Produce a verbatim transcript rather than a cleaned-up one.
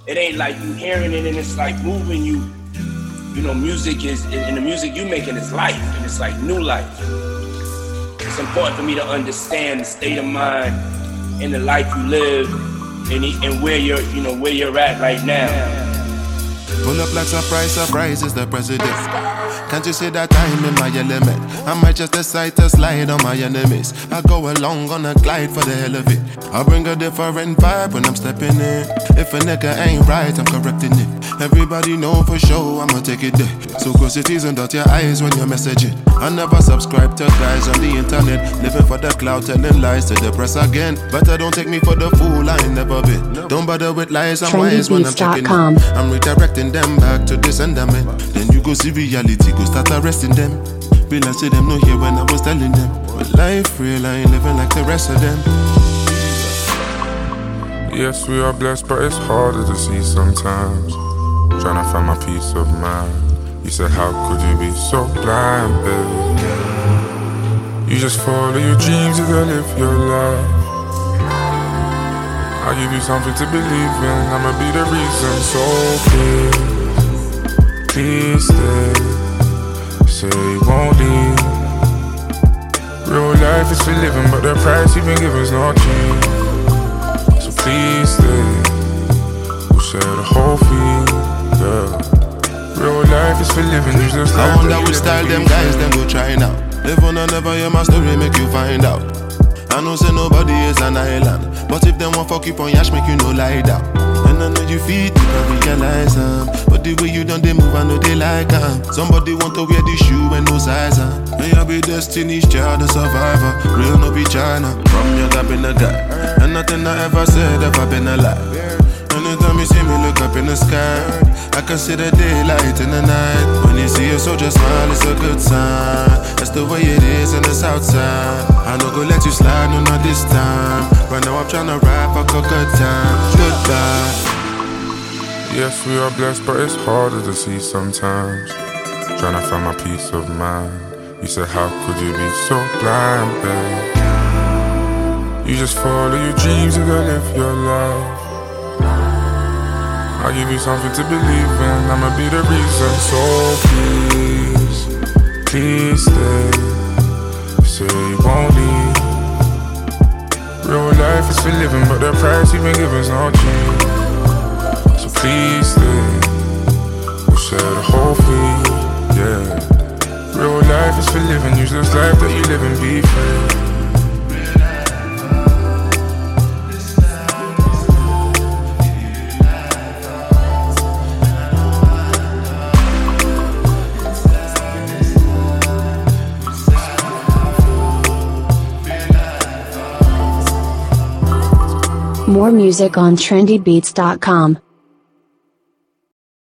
it ain't like you hearing it and it's like moving you. You know, music is, and the music you making is life, and it's like new life. It's important for me to understand the state of mind and the life you live, and, and where you're, you know, where you're at right now. Pull up like surprise, surprise is the president. Can't you see that I'm in my element? I might just decide to slide on my enemies. I go along on a glide for the hell of it. I bring a different vibe when I'm stepping in. If a nigga ain't right, I'm correcting it. Everybody know for sure I'ma take it there. So close it is and dot your eyes when you're messaging. I never subscribe to guys on the internet, living for the cloud, telling lies to the press again. But I don't take me for the fool, I ain't never been. Don't bother with lies and wise when I'm checking it. I'm redirecting them back to the sentiment. Then you go see reality, go start arresting them. Realize to them no here when I was telling them. But life real, I ain't living like the rest of them. Yes, we are blessed, but it's harder to see sometimes. Trying to find my peace of mind. You said, how could you be so blind, baby? You just follow your dreams, you gotta live your life. I'll give you something to believe in, I'ma be the reason. So please, please stay. Say you won't leave. Real life is for living, but the price you've been given is not cheap. So please stay. We'll share the whole fee, yeah. Real life is for living, you just I wonder which style them guys them go try now. If one never hear my story, make you find out. I know say nobody is an island, but if them want fuck you on yash, make you no lie down. And I know you feel deep and realize um, but the way you done they move, I know they like um. Somebody want to wear the shoe and no size um. May I be Destiny's Child, the survivor. Real no be China, from young I've been a guy. And nothing I ever said ever been a lie. Anytime you see me look up in the sky, I can see the daylight in the night. When you see a soldier smile, it's a good sign. That's the way it is in the south side. I no go let you slide, no not this time. Right now I'm tryna rap, fuck a good time. Goodbye. Yes, we are blessed, but it's harder to see sometimes. Tryna find my peace of mind. You said, how could you be so blind, babe? You just follow your dreams, you gotta live your life. I'll give you something to believe in, I'ma be the reason. So please, please stay. Say you won't leave. Real life is for living, but the price you've been given is not cheap. So please stay. We'll share the whole fee, yeah. Real life is for living, use this life that you live and be free. More music on trendy beats dot com.